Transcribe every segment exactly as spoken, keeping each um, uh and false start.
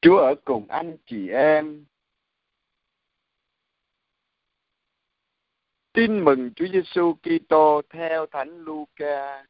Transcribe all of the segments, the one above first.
Chúa ở cùng anh chị em. Tin mừng Chúa Giêsu Kitô theo Thánh Luca.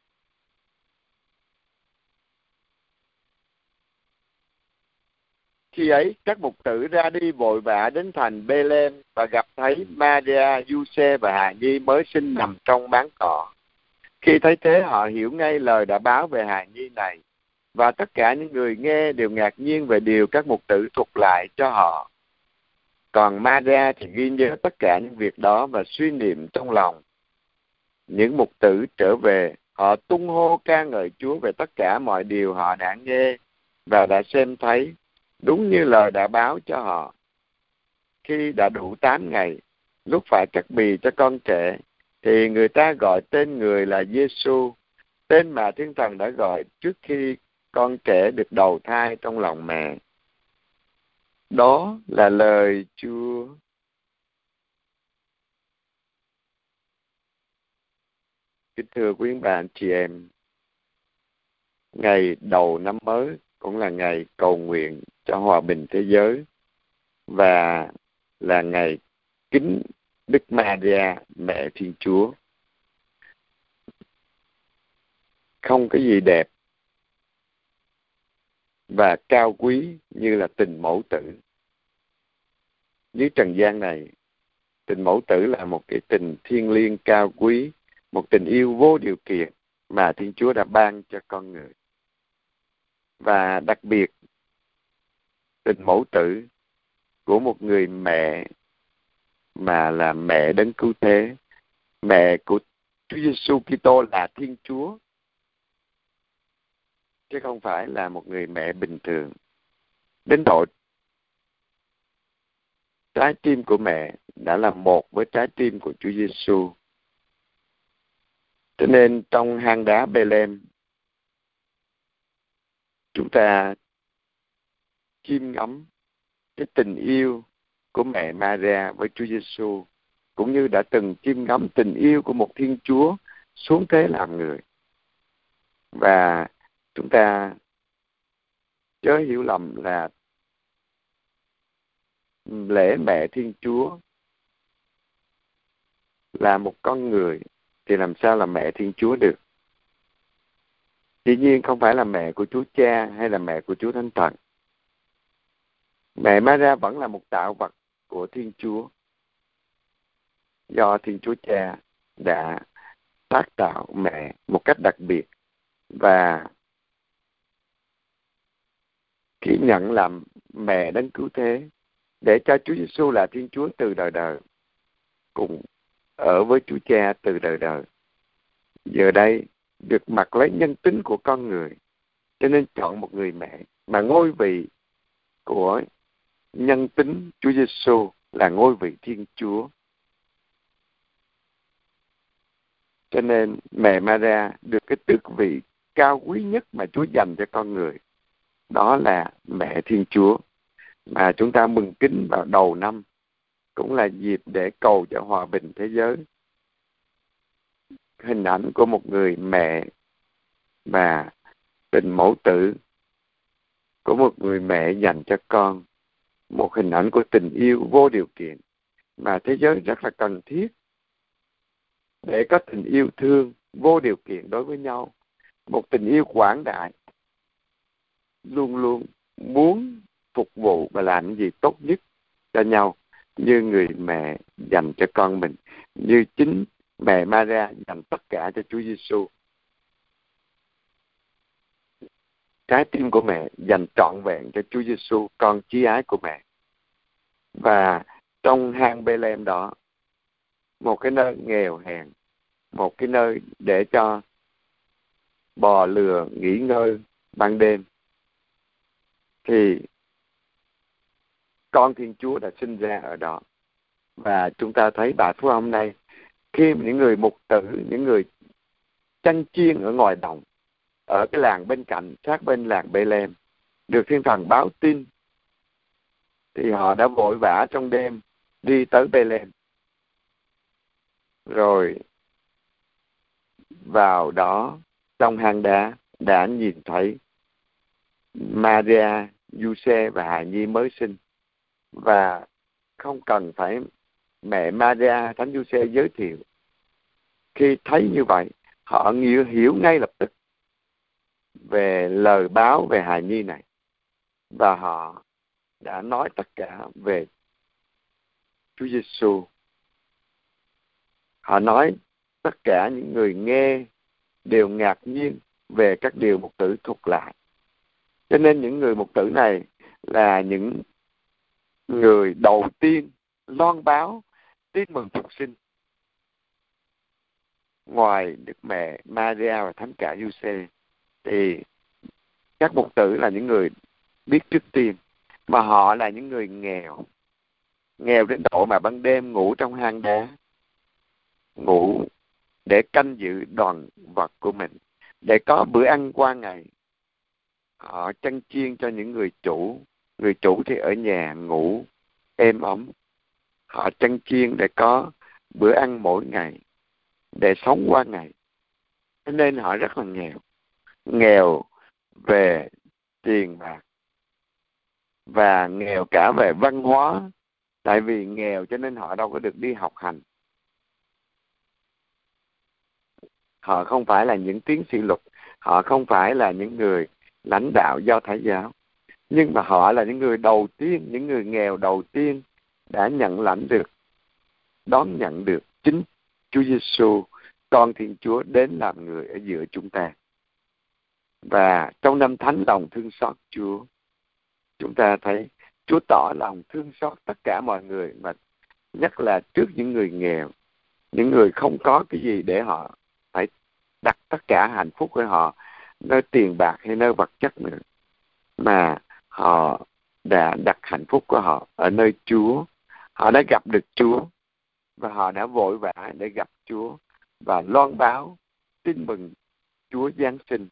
Khi ấy, các mục tử ra đi vội vã đến thành Bê-lêm và gặp thấy Ma-ria, Giuse và Hà Nhi mới sinh nằm trong máng cỏ. Khi thấy thế, họ hiểu ngay lời đã báo về Hà Nhi này, và tất cả những người nghe đều ngạc nhiên về điều các mục tử thuật lại cho họ. Còn Ma-ria thì ghi nhớ tất cả những việc đó và suy niệm trong lòng. Những mục tử trở về, họ tung hô ca ngợi Chúa về tất cả mọi điều họ đã nghe và đã xem thấy, đúng như lời đã báo cho họ. Khi đã đủ tám ngày, lúc phải cắt bì cho con trẻ, thì người ta gọi tên người là Giêsu, tên mà Thiên Thần đã gọi trước khi con trẻ được đầu thai trong lòng mẹ. Đó là lời Chúa. Kính thưa quý bà anh chị em, ngày đầu năm mới cũng là ngày cầu nguyện cho hòa bình thế giới và là ngày kính Đức Ma-ria, mẹ Thiên Chúa. Không có gì đẹp và cao quý như là tình mẫu tử. Dưới trần gian này, tình mẫu tử là một cái tình thiêng liêng cao quý, một tình yêu vô điều kiện mà Thiên Chúa đã ban cho con người. Và đặc biệt, tình mẫu tử của một người mẹ mà là mẹ đấng cứu thế, mẹ của Chúa Giêsu Kitô là Thiên Chúa, chứ không phải là một người mẹ bình thường. Đến độ trái tim của mẹ đã là một với trái tim của Chúa Giêsu. Cho nên trong hang đá Bê-lêm, chúng ta chiêm ngắm cái tình yêu của mẹ Ma-ria với Chúa Giêsu, cũng như đã từng chiêm ngắm tình yêu của một Thiên Chúa xuống thế làm người. Và chúng ta chớ hiểu lầm là lễ mẹ Thiên Chúa là một con người thì làm sao là mẹ Thiên Chúa được? Dĩ nhiên không phải là mẹ của Chúa Cha hay là mẹ của Chúa Thánh Thần. Mẹ Ma-ria vẫn là một tạo vật của Thiên Chúa, do Thiên Chúa Cha đã tác tạo mẹ một cách đặc biệt, và khi nhận làm mẹ đấng cứu thế để cho Chúa Giêsu là Thiên Chúa từ đời đời, cùng ở với Chúa Cha từ đời đời. Giờ đây được mặc lấy nhân tính của con người, cho nên chọn một người mẹ mà ngôi vị của nhân tính Chúa Giêsu là ngôi vị Thiên Chúa. Cho nên mẹ Ma-ria được cái tước vị cao quý nhất mà Chúa dành cho con người, đó là mẹ Thiên Chúa. Mà chúng ta mừng kính vào đầu năm cũng là dịp để cầu cho hòa bình thế giới. Hình ảnh của một người mẹ và tình mẫu tử của một người mẹ dành cho con, một hình ảnh của tình yêu vô điều kiện mà thế giới rất là cần thiết để có tình yêu thương vô điều kiện đối với nhau, một tình yêu quảng đại, luôn luôn muốn phục vụ và làm những gì tốt nhất cho nhau, như người mẹ dành cho con mình, như chính mẹ Ma-ria dành tất cả cho Chúa Giêsu. Trái tim của mẹ dành trọn vẹn cho Chúa Giêsu, con chí ái của mẹ. Và trong hang Bê-lêm đó, một cái nơi nghèo hèn, một cái nơi để cho bò lừa nghỉ ngơi ban đêm, thì con Thiên Chúa đã sinh ra ở đó. Và chúng ta thấy bài phúc hôm nay, khi những người mục tử, những người chăn chiên ở ngoài đồng, ở cái làng bên cạnh, sát bên làng Bê-lêm, được Thiên Thần báo tin, thì họ đã vội vã trong đêm đi tới Bê-lêm. Rồi vào đó, trong hang đá, đã nhìn thấy Ma-ria, Giuse và hài nhi mới sinh. Và không cần phải mẹ Maria, Thánh Giuse giới thiệu. Khi thấy như vậy, họ hiểu, hiểu ngay lập tức về lời báo về hài nhi này. Và họ đã nói tất cả về Chúa Giêsu. Họ nói tất cả những người nghe đều ngạc nhiên về các điều mục tử thuật lại. Cho nên những người mục tử này là những người đầu tiên loan báo tin mừng phục sinh. Ngoài Đức Mẹ Maria và Thánh cả Giuse thì các mục tử là những người biết trước tiên, mà họ là những người nghèo. Nghèo đến độ mà ban đêm ngủ trong hang đá, ngủ để canh giữ đoàn vật của mình, để có bữa ăn qua ngày. Họ chăn chiên cho những người chủ. Người chủ thì ở nhà ngủ êm ấm. Họ chăn chiên để có bữa ăn mỗi ngày, để sống qua ngày. Cho nên họ rất là nghèo. Nghèo về tiền bạc và nghèo cả về văn hóa. Tại vì nghèo cho nên họ đâu có được đi học hành. Họ không phải là những tiến sĩ luật. Họ không phải là những người lãnh đạo Do Thái giáo. Nhưng mà họ là những người đầu tiên, những người nghèo đầu tiên đã nhận lãnh được, đón nhận được chính Chúa Giêsu, con Thiên Chúa đến làm người ở giữa chúng ta. Và trong năm thánh lòng thương xót Chúa, chúng ta thấy Chúa tỏ lòng thương xót tất cả mọi người, mà nhất là trước những người nghèo, những người không có cái gì để họ phải đặt tất cả hạnh phúc của họ nơi tiền bạc hay nơi vật chất nữa, mà họ đã đặt hạnh phúc của họ ở nơi Chúa. Họ đã gặp được Chúa và họ đã vội vã để gặp Chúa và loan báo tin mừng Chúa Giáng sinh.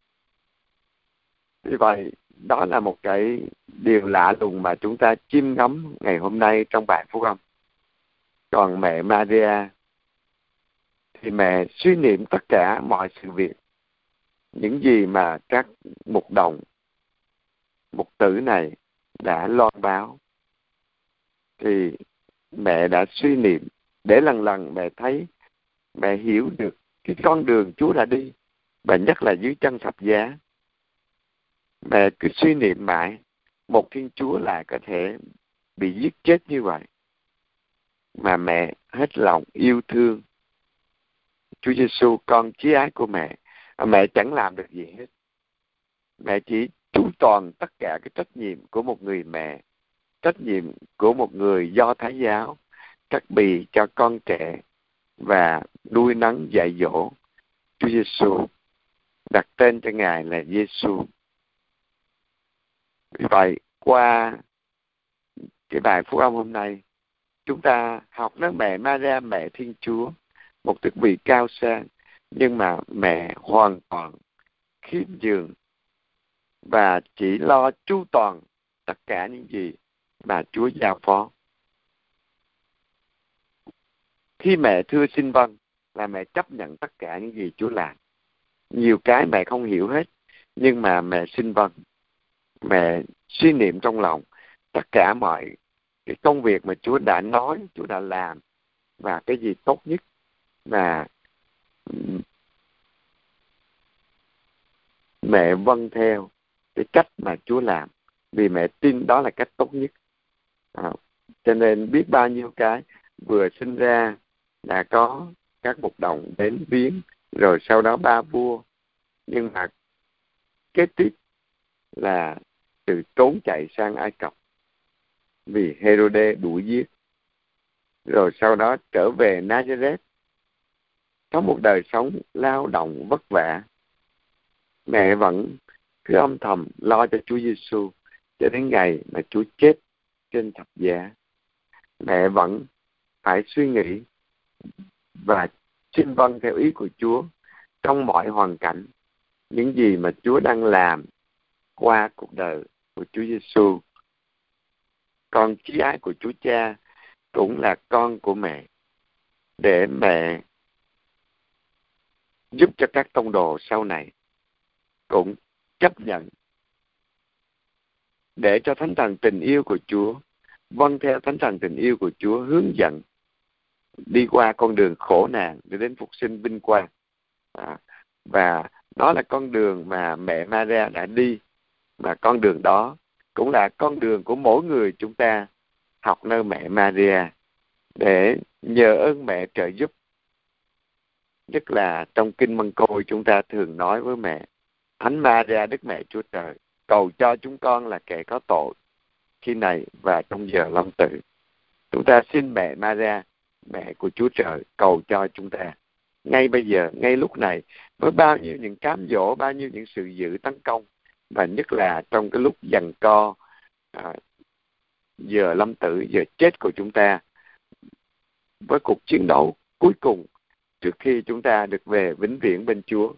Vì vậy, đó là một cái điều lạ lùng mà chúng ta chiêm ngắm ngày hôm nay trong bài phúc âm. Còn mẹ Maria thì mẹ suy niệm tất cả mọi sự việc, những gì mà các mục đồng, mục tử này đã loan báo. Thì mẹ đã suy niệm để lần lần mẹ thấy, mẹ hiểu được cái con đường Chúa đã đi, và nhất là dưới chân thập giá. Mẹ cứ suy niệm mãi, một Thiên Chúa lại có thể bị giết chết như vậy, mà mẹ hết lòng yêu thương Chúa Giêsu, con chí ái của mẹ. Mẹ chẳng làm được gì hết. Mẹ chỉ chu toàn tất cả cái trách nhiệm của một người mẹ, trách nhiệm của một người Do Thái giáo, cắt bì cho con trẻ và nuôi nấng dạy dỗ Chúa Giêsu, đặt tên cho Ngài là Giêsu. Vì vậy, qua cái bài phúc âm hôm nay, chúng ta học nói mẹ Maria, mẹ Thiên Chúa, một tước vị cao sang, nhưng mà mẹ hoàn toàn khiêm nhường và chỉ lo chu toàn tất cả những gì mà Chúa giao phó. Khi mẹ thưa xin vâng là mẹ chấp nhận tất cả những gì Chúa làm. Nhiều cái mẹ không hiểu hết, nhưng mà mẹ xin vâng. Mẹ suy niệm trong lòng tất cả mọi cái công việc mà Chúa đã nói, Chúa đã làm, và cái gì tốt nhất là mẹ vâng theo cái cách mà Chúa làm, vì mẹ tin đó là cách tốt nhất. À, cho nên biết bao nhiêu cái vừa sinh ra đã có các mục đồng đến viếng, rồi sau đó ba vua, nhưng mà kế tiếp là sự trốn chạy sang Ai Cập vì Herode đuổi giết, rồi sau đó trở về Nazareth, có một đời sống lao động vất vả. Mẹ vẫn cứ âm thầm lo cho Chúa Giêsu cho đến ngày mà Chúa chết trên thập giá. Mẹ vẫn phải suy nghĩ và xin vâng theo ý của Chúa trong mọi hoàn cảnh, những gì mà Chúa đang làm qua cuộc đời của Chúa Giêsu. Con chí ái của Chúa Cha cũng là con của mẹ, để mẹ giúp cho các tông đồ sau này cũng chấp nhận để cho Thánh Thần tình yêu của Chúa, vâng theo Thánh Thần tình yêu của Chúa hướng dẫn đi qua con đường khổ nạn để đến phục sinh vinh quang. À, và đó là con đường mà mẹ Maria đã đi, mà con đường đó cũng là con đường của mỗi người chúng ta học nơi mẹ Maria để nhờ ơn mẹ trợ giúp. Nhất là trong Kinh Mân Côi chúng ta thường nói với mẹ: Thánh Maria Đức Mẹ Chúa Trời, cầu cho chúng con là kẻ có tội khi này và trong giờ lâm tử. Chúng ta xin mẹ Maria, mẹ của Chúa Trời, cầu cho chúng ta ngay bây giờ, ngay lúc này, với bao nhiêu những cám dỗ, bao nhiêu những sự dữ tấn công, và nhất là trong cái lúc giằng co à, giờ lâm tử, giờ chết của chúng ta, với cuộc chiến đấu cuối cùng trước khi chúng ta được về vĩnh viễn bên Chúa.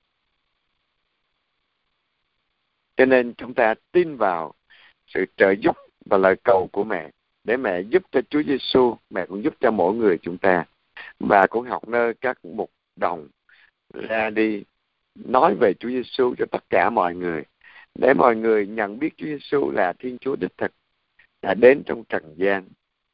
Cho nên chúng ta tin vào sự trợ giúp và lời cầu của mẹ, để mẹ giúp cho Chúa Giêsu, mẹ cũng giúp cho mỗi người chúng ta. Và cũng học nơi các mục đồng ra đi nói về Chúa Giêsu cho tất cả mọi người, để mọi người nhận biết Chúa Giêsu là Thiên Chúa đích thực, đã đến trong trần gian.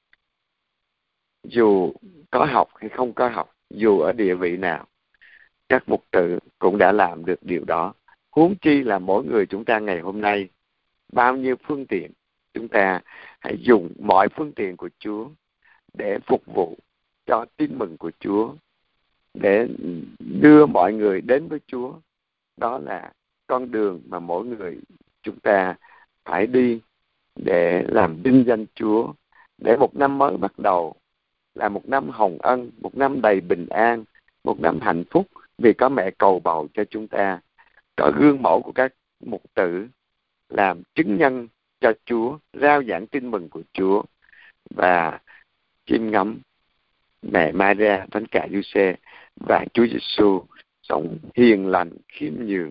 Dù có học hay không có học, dù ở địa vị nào, các mục tử cũng đã làm được điều đó. Huống chi là mỗi người chúng ta ngày hôm nay, bao nhiêu phương tiện, chúng ta hãy dùng mọi phương tiện của Chúa để phục vụ cho tin mừng của Chúa, để đưa mọi người đến với Chúa. Đó là con đường mà mỗi người chúng ta phải đi để làm vinh danh Chúa, để một năm mới bắt đầu là một năm hồng ân, một năm đầy bình an, một năm hạnh phúc, vì có mẹ cầu bầu cho chúng ta, có gương mẫu của các mục tử làm chứng nhân cho Chúa, rao giảng tin mừng của Chúa, và chiêm ngắm mẹ Maria, Thánh Cả Giuse và Chúa Giêsu sống hiền lành, khiêm nhường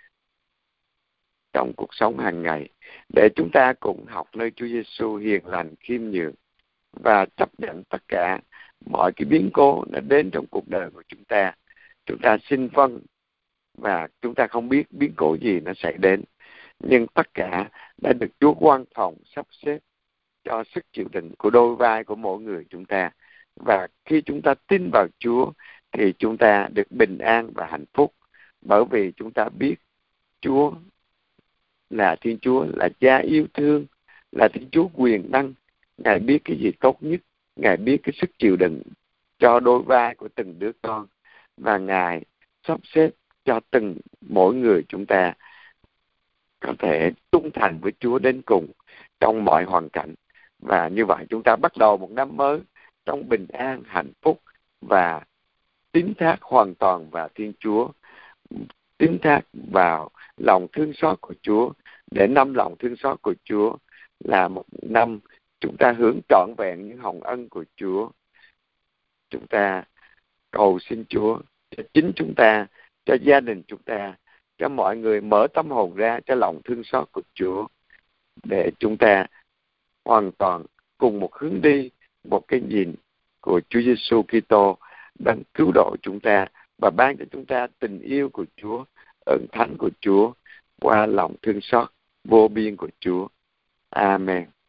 trong cuộc sống hàng ngày, để chúng ta cùng học nơi Chúa Giêsu hiền lành, khiêm nhường và chấp nhận tất cả mọi cái biến cố đã đến trong cuộc đời của chúng ta. Chúng ta xin vâng, và chúng ta không biết biến cố gì nó sẽ đến, nhưng tất cả đã được Chúa quan phòng sắp xếp cho sức chịu đựng của đôi vai của mỗi người chúng ta. Và khi chúng ta tin vào Chúa thì chúng ta được bình an và hạnh phúc, bởi vì chúng ta biết Chúa là Thiên Chúa, là Cha yêu thương, là Thiên Chúa quyền năng. Ngài biết cái gì tốt nhất, Ngài biết cái sức chịu đựng cho đôi vai của từng đứa con, và Ngài sắp xếp cho từng mỗi người chúng ta có thể trung thành với Chúa đến cùng trong mọi hoàn cảnh. Và như vậy chúng ta bắt đầu một năm mới trong bình an, hạnh phúc và tín thác hoàn toàn vào Thiên Chúa, tín thác vào lòng thương xót của Chúa, để năm lòng thương xót của Chúa là một năm chúng ta hưởng trọn vẹn những hồng ân của Chúa. Chúng ta cầu xin Chúa cho chính chúng ta, cho gia đình chúng ta, cho mọi người mở tâm hồn ra cho lòng thương xót của Chúa, để chúng ta hoàn toàn cùng một hướng đi, một cái nhìn của Chúa Giêsu Kitô đang cứu độ chúng ta và ban cho chúng ta tình yêu của Chúa, ơn thánh của Chúa qua lòng thương xót vô biên của Chúa. Amen.